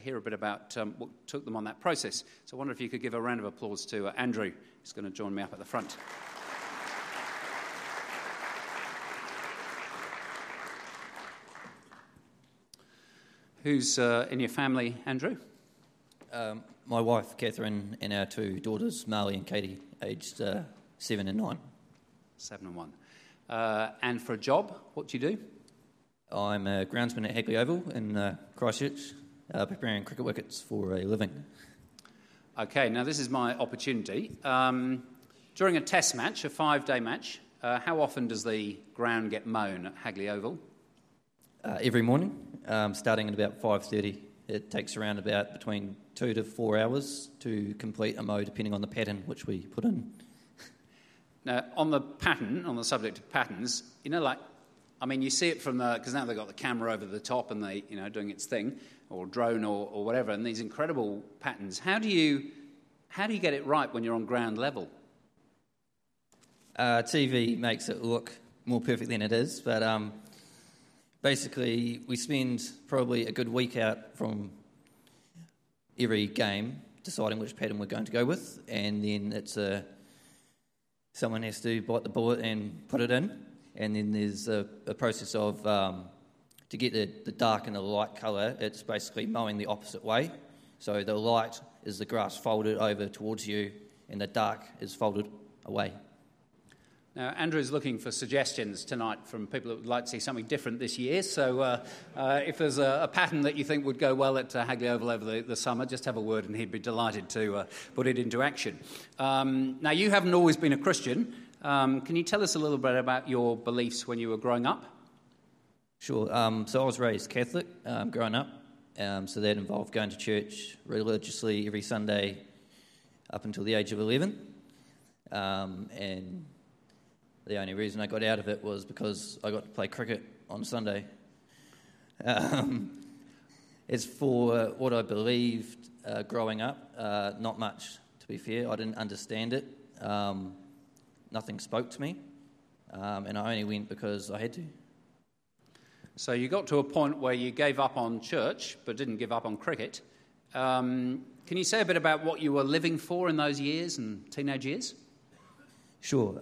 Hear a bit about what took them on that process. So I wonder if you could give a round of applause to Andrew, who's going to join me up at the front. Who's in your family, Andrew? My wife, Catherine, and our two daughters, Marley and Katie, aged 7 and 9. 7 and 1. And for a job, what do you do? I'm a groundsman at Hagley Oval in Christchurch, preparing cricket wickets for a living. Okay, now this is my opportunity. During a test match, a 5-day match, how often does the ground get mown at Hagley Oval? Every morning, starting at about 5:30. It takes around about between 2 to 4 hours to complete a mow, depending on the pattern which we put in. Now, on the subject of patterns, you see it from because now they've got the camera over the top and they, doing its thing, or drone or whatever, and these incredible patterns. How do you get it right when you're on ground level? TV makes it look more perfect than it is, but basically we spend probably a good week out from every game deciding which pattern we're going to go with, and then someone has to bite the bullet and put it in, and then there's a process of to get the dark and the light colour. It's basically mowing the opposite way. So the light is the grass folded over towards you, and the dark is folded away. Now, Andrew's looking for suggestions tonight from people that would like to see something different this year. So if there's a pattern that you think would go well at Hagley Oval over the summer, just have a word and he'd be delighted to put it into action. Now, you haven't always been a Christian. Can you tell us a little bit about your beliefs when you were growing up? Sure. So I was raised Catholic growing up. So that involved going to church religiously every Sunday up until the age of 11. And the only reason I got out of it was because I got to play cricket on Sunday. As for what I believed growing up, not much, to be fair. I didn't understand it. Nothing spoke to me, and I only went because I had to. So you got to a point where you gave up on church but didn't give up on cricket. Can you say a bit about what you were living for in those years and teenage years? Sure.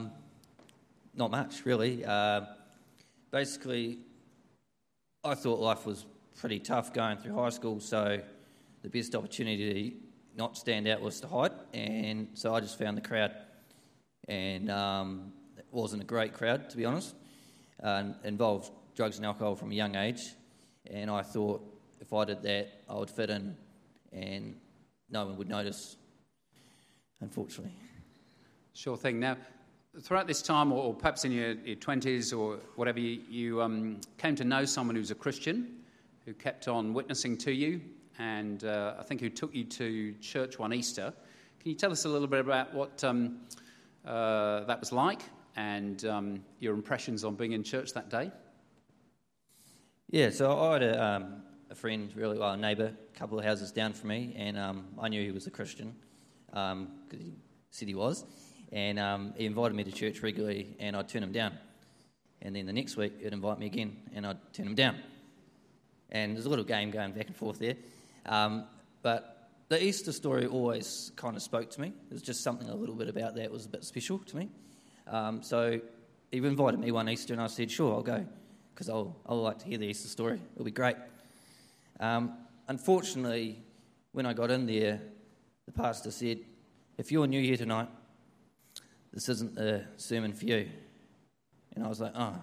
Not much, really. Basically, I thought life was pretty tough going through high school, so the best opportunity to not stand out was to hide, and so I just found the crowd. And it wasn't a great crowd, to be honest. Involved drugs and alcohol from a young age, and I thought if I did that, I would fit in and no one would notice, unfortunately. Sure thing. Now, throughout this time, or perhaps in your 20s or whatever, you came to know someone who's a Christian, who kept on witnessing to you, and I think who took you to church one Easter. Can you tell us a little bit about what that was like and your impressions on being in church that day? Yeah, so I had a friend, really well, a neighbour, a couple of houses down from me, and I knew he was a Christian because he said he was. And he invited me to church regularly, and I'd turn him down. And then the next week, he'd invite me again, and I'd turn him down. And there's a little game going back and forth there. But the Easter story always kind of spoke to me. There's just something a little bit about that was a bit special to me. So he invited me one Easter, and I said, sure, I'll go, because I'll like to hear the Easter story. It'll be great. Unfortunately, when I got in there, the pastor said, if you're new here tonight, this isn't the sermon for you. And I was like, oh,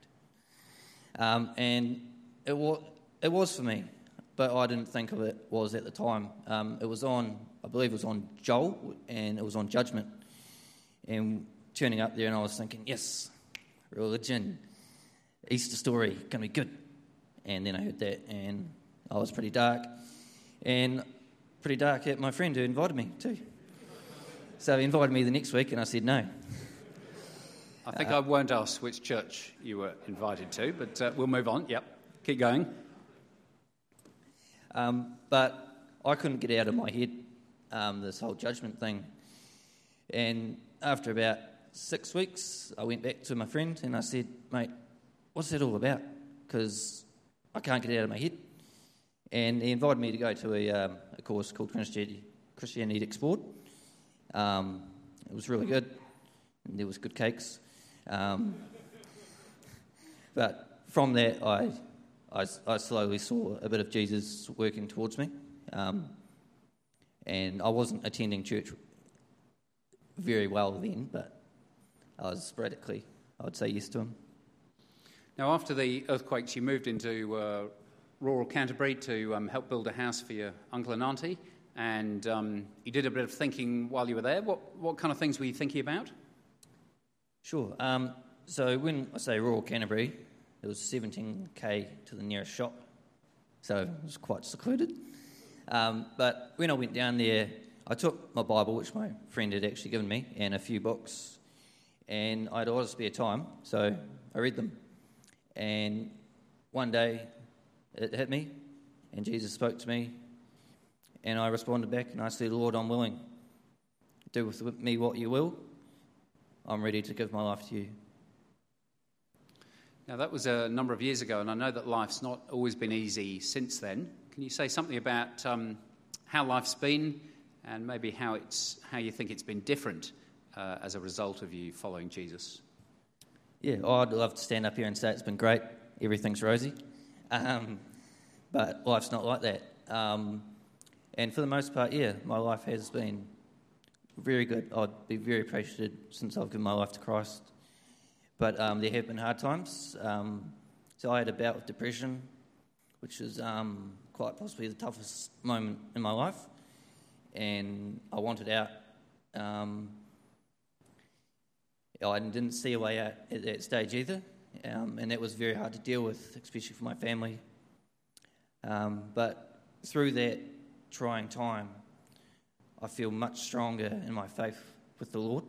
great. And it was for me, but I didn't think of it was at the time. It was I believe it was on Joel, and it was on Judgment. And turning up there, and I was thinking, yes, religion, Easter story, going to be good. And then I heard that, and I was pretty dark. And pretty dark at my friend who invited me too. So he invited me the next week, and I said no. I think I won't ask which church you were invited to, but we'll move on. Yep, keep going. But I couldn't get out of my head this whole judgment thing. And after about 6 weeks, I went back to my friend, and I said, mate, what's that all about? Because I can't get it out of my head. And he invited me to go to a course called Christianity Explored. It was really good, and there was good cakes. But from that, I slowly saw a bit of Jesus working towards me. And I wasn't attending church very well then, but I was sporadically, I would say yes to him. Now, after the earthquakes, you moved into rural Canterbury to help build a house for your uncle and auntie, and you did a bit of thinking while you were there. What kind of things were you thinking about? Sure. So when I say rural Canterbury, it was 17k to the nearest shop, so it was quite secluded. But when I went down there, I took my Bible, which my friend had actually given me, and a few books, and I had a lot of spare time, so I read them. And one day, it hit me, and Jesus spoke to me, and I responded back, and I said, Lord, I'm willing. Do with me what you will. I'm ready to give my life to you. Now, that was a number of years ago, and I know that life's not always been easy since then. Can you say something about how life's been, and maybe how you think it's been different as a result of you following Jesus? Yeah, I'd love to stand up here and say it's been great, everything's rosy, but life's not like that. And for the most part, yeah, my life has been very good. I'd be very appreciative since I've given my life to Christ. But there have been hard times. So I had a bout with depression, which was quite possibly the toughest moment in my life. And I wanted out. I didn't see a way out at that stage either. And that was very hard to deal with, especially for my family. But through that trying time, I feel much stronger in my faith with the Lord.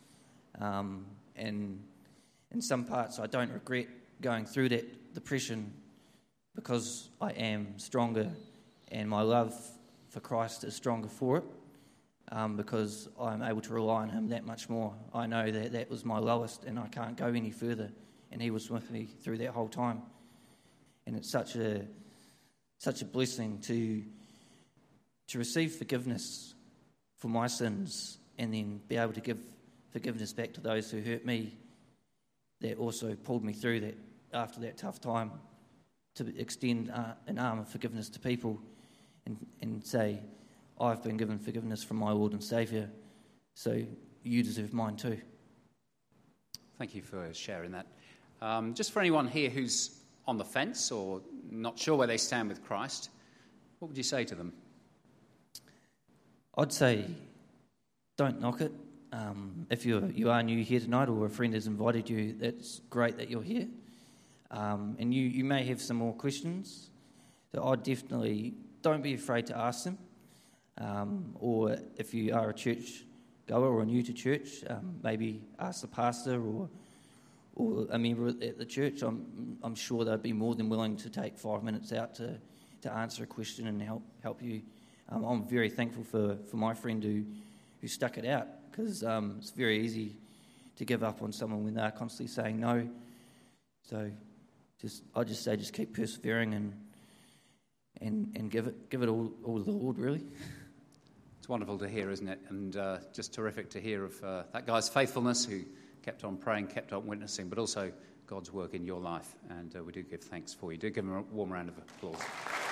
And in some parts, I don't regret going through that depression because I am stronger and my love for Christ is stronger for it because I'm able to rely on him that much more. I know that that was my lowest and I can't go any further, and he was with me through that whole time. And it's such a blessing to receive forgiveness for my sins and then be able to give forgiveness back to those who hurt me. That also pulled me through that after that tough time, to extend an arm of forgiveness to people and say, I've been given forgiveness from my Lord and Saviour, so you deserve mine too. Thank you for sharing that. Just for anyone here who's on the fence or not sure where they stand with Christ, what would you say to them? I'd say don't knock it. If you are new here tonight or a friend has invited you, that's great that you're here. And you may have some more questions. So I'd definitely don't be afraid to ask them. Or if you are a church goer or new to church, maybe ask the pastor or a member at the church. I'm sure they'd be more than willing to take 5 minutes out to answer a question and help you. I'm very thankful for my friend who stuck it out, because it's very easy to give up on someone when they're constantly saying no. So I just say keep persevering and give it all to the Lord, really. It's wonderful to hear, isn't it? And just terrific to hear of that guy's faithfulness, who kept on praying, kept on witnessing, but also God's work in your life. And we do give thanks for you. Do give him a warm round of applause.